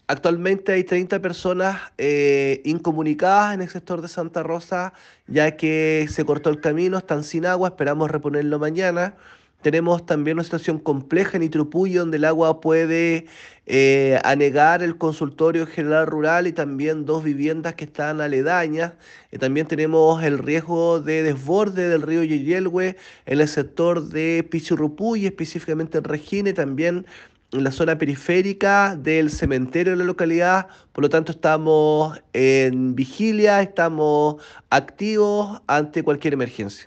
Actualmente hay 30 personas incomunicadas en el sector de Santa Rosa, ya que se cortó el camino, están sin agua, esperamos reponerlo mañana. Tenemos también una situación compleja en Itrupulli, donde el agua puede anegar el consultorio general rural y también dos viviendas que están aledañas. También tenemos el riesgo de desborde del río Yeyelhue en el sector de Pichirrupulli, específicamente en Regina, y también en la zona periférica del cementerio de la localidad. Por lo tanto, estamos en vigilia, estamos activos ante cualquier emergencia.